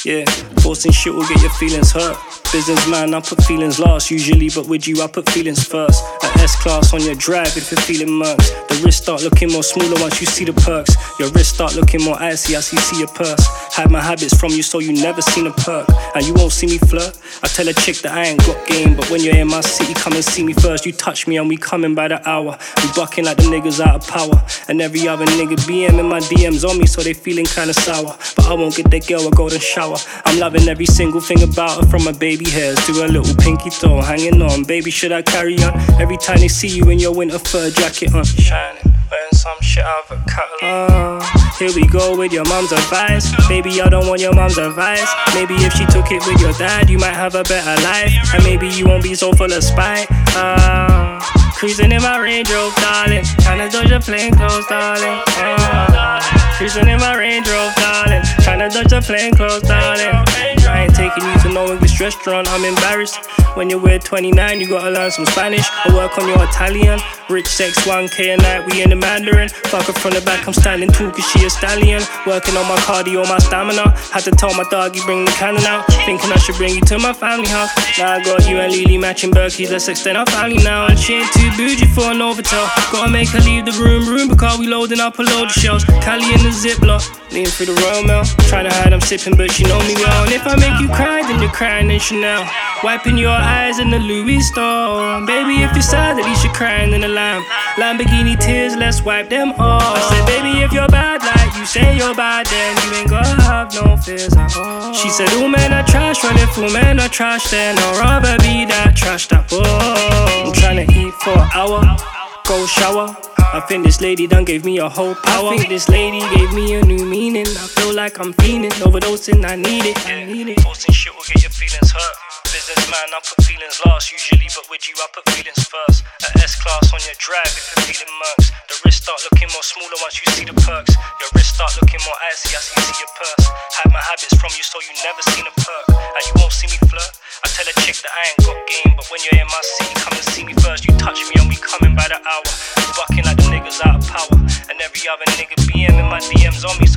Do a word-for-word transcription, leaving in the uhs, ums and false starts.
Yeah, forcing shit will get your feelings hurt. Businessman, I put feelings last usually, but with you I put feelings first. An S-Class on your drive if you're feeling mercs. The wrist start looking more smaller once you see the perks. Your wrist start looking more icy as you see your purse. Hide my habits from you so you never seen a perk. And you won't see me flirt. I tell a chick that I ain't got game, but when you're in my city, come and see me first. You touch me and we coming by the hour. We bucking like the niggas out of power. And every other nigga BMing my D Ms on me, so they feeling kinda sour. But I won't get that girl a golden shower. I'm loving every single thing about her, from her baby hairs to her little pinky toe hanging on. Baby, should I carry on? Every time they see you in your winter fur jacket on, shining, wearing some shit out of a catalog. Uh, here we go with your mom's advice. Baby, I don't want your mom's advice. Maybe if she took it with your dad, you might have a better life. And maybe you won't be so full of spite. Uh, cruising in my Range Rover, darling. Tryna dodge the plane clothes, darling. Uh, cruising in my Range Rover, darling. Tryna dodge the plane clothes, darling. I ain't taking you to no English restaurant, I'm embarrassed. When you're with twenty-nine, you gotta learn some Spanish or work on your Italian. Rich sex, one K a night, we in the Mandarin. Fuck her from the back, I'm standing tall cause she a stallion. Working on my cardio, my stamina. Had to tell my doggy bring the cannon out. Thinking I should bring you to my family house. Now I got you and Lily matching Berkeys, let's extend our family now. And she ain't too bougie for an Novotel. Gotta make her leave the room, room because we loading up a load of shells. Cali in the Ziploc, leaning through the Romeo. Trying to hide I'm sipping but she know me well. And if I make you cry then you're crying in Chanel. Wiping your eyes in the Louis store. Baby, if you're sad at least you're crying in the lamb. Lamborghini tears, let's wipe them off. I said baby, if you're bad like you say you're bad, then you ain't gonna have no fears at all. She said all men are trash, well if all men are trash, then I'd rather be that trash that boy. I'm trying to eat for an hour, go shower. I think this lady done gave me a whole power. I think this lady gave me a new meaning. I feel like I'm fiending, overdosing, I need it, I need it. Forcing shit will get your feelings hurt. Businessman, I put feelings last usually, but with you I put feelings first. An S-Class on your drive if you're feeling mercs. The wrist start looking more smaller once you see the perks. Your wrist start looking more icy as you see your purse. Hide my habits from you so you never seen a perk. And you won't see me flirt. I tell a chick that I ain't got game, but when you're in my city, come and see me first. You touch me and we coming by the hour. We bucking like the niggas out of power. And every other nigga BMing my D Ms on me,